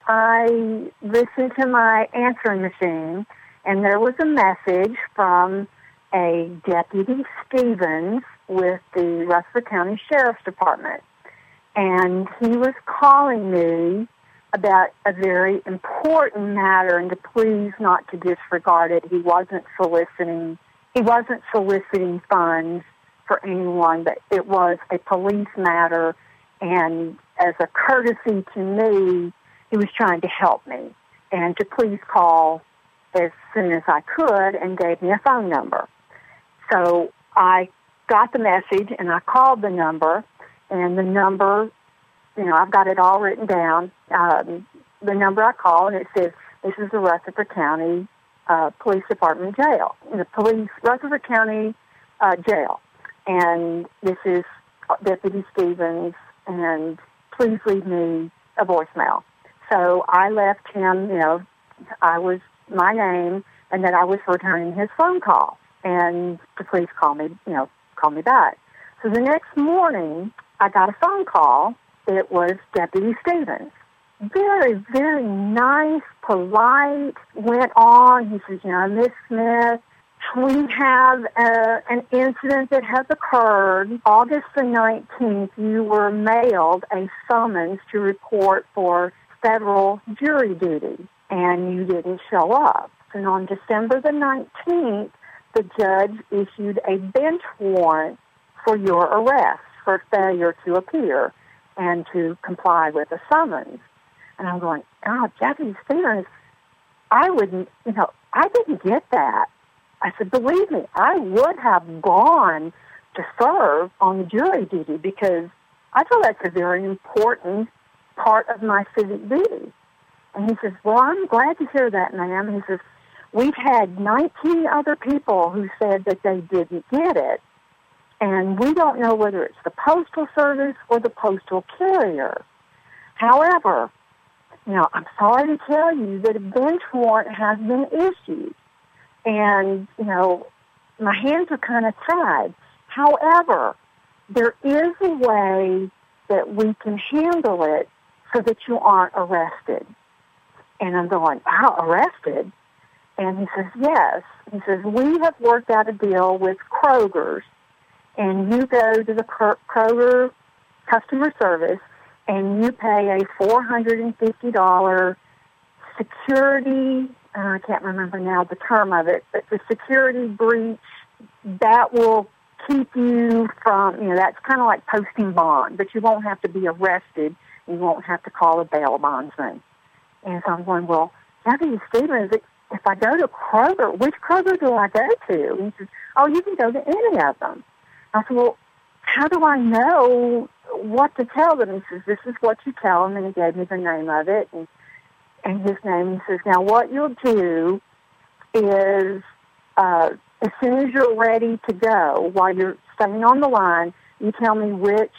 I listened to my answering machine, and there was a message from a Deputy Stevens with the Rutherford County Sheriff's Department. And he was calling me about a very important matter and to please not to disregard it. He wasn't soliciting funds for anyone, but it was a police matter, and as a courtesy to me, he was trying to help me and to please call as soon as I could, and gave me a phone number. So I got the message and I called the number, and the number, I've got it all written down. The number I called, and it says, this is the Rutherford County Police Department jail, Rutherford County jail. And this is Deputy Stevens, and please leave me a voicemail. So I left him, my name, and that I was returning his phone call, and to please call me back. So the next morning, I got a phone call. It was Deputy Stevens. Very, very nice, polite, went on. He says, Miss Smith, we have an incident that has occurred. August the 19th, you were mailed a summons to report for federal jury duty, and you didn't show up. And on December the 19th, the judge issued a bench warrant for your arrest for failure to appear and to comply with a summons. And I'm going, Deputy Stevens, I didn't get that. I said, believe me, I would have gone to serve on jury duty because I feel that's a very important part of my civic duty. And he says, well, I'm glad to hear that, ma'am. He says, we've had 19 other people who said that they didn't get it, and we don't know whether it's the Postal Service or the postal carrier. However, I'm sorry to tell you that a bench warrant has been issued, and, my hands are kind of tied. However, there is a way that we can handle it so that you aren't arrested. And I'm going, wow, arrested? And he says, yes. He says, we have worked out a deal with Kroger's, and you go to the Kroger customer service, and you pay a $450 security, I can't remember now the term of it, but the security breach that will keep you from, that's kind of like posting bond, but you won't have to be arrested. You won't have to call a bail bondsman. And so I'm going, well, Deputy Stevens, if I go to Kroger, which Kroger do I go to? And he says, oh, you can go to any of them. I said, well, how do I know what to tell them? He says, this is what you tell them, and he gave me the name of it, and his name. He says, now what you'll do is as soon as you're ready to go, while you're staying on the line, you tell me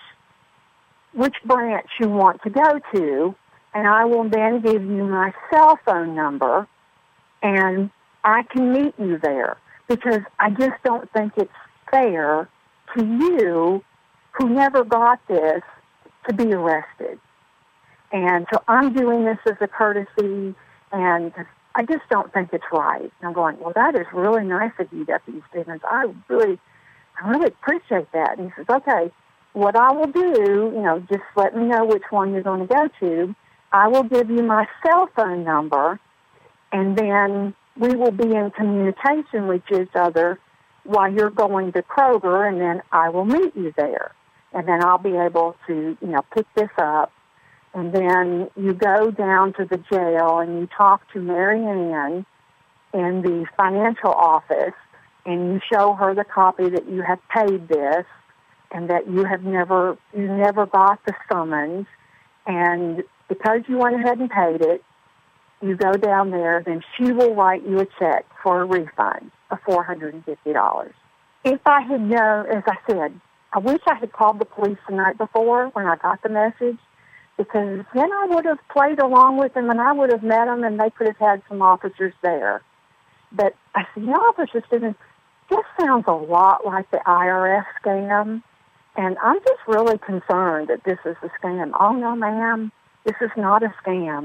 which branch you want to go to, and I will then give you my cell phone number, and I can meet you there, because I just don't think it's fair to you who never got this to be arrested. And so I'm doing this as a courtesy, and I just don't think it's right. And I'm going, well, that is really nice of you, Deputy Stevens. I really appreciate that. And he says, okay, what I will do, just let me know which one you're going to go to. I will give you my cell phone number, and then we will be in communication with each other while you're going to Kroger, and then I will meet you there. And then I'll be able to, pick this up. And then you go down to the jail and you talk to Mary Ann in the financial office, and you show her the copy that you have paid this and that you never got the summons. And because you went ahead and paid it, you go down there, then she will write you a check for a refund of $450. If I had known, as I said, I wish I had called the police the night before when I got the message, because then I would have played along with them and I would have met them and they could have had some officers there. But I said, Officer Stevens, this sounds a lot like the IRS scam, and I'm just really concerned that this is a scam. Oh, no, ma'am, this is not a scam.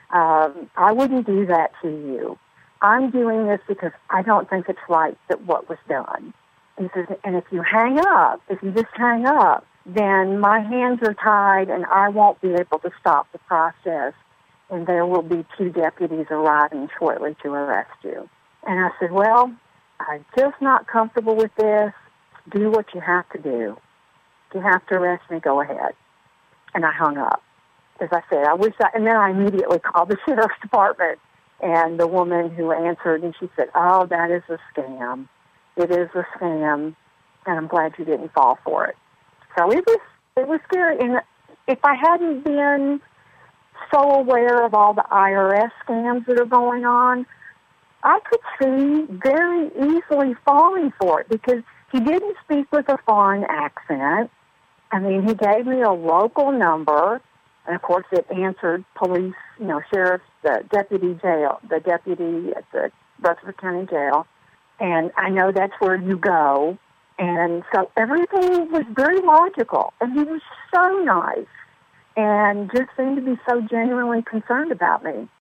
I wouldn't do that to you. I'm doing this because I don't think it's right that what was done. He says, and if you just hang up, then my hands are tied and I won't be able to stop the process, and there will be 2 deputies arriving shortly to arrest you. And I said, well, I'm just not comfortable with this. Do what you have to do. If you have to arrest me, go ahead. And I hung up. As I said, and then I immediately called the sheriff's department, and the woman who answered, and she said, oh, that is a scam. It is a scam, and I'm glad you didn't fall for it. So it was scary. And if I hadn't been so aware of all the IRS scams that are going on, I could see very easily falling for it, because he didn't speak with a foreign accent. I mean, he gave me a local number, and of course it answered police, sheriff's, the deputy at the Rutherford County Jail. And I know that's where you go. And so everything was very logical. And he was so nice and just seemed to be so genuinely concerned about me.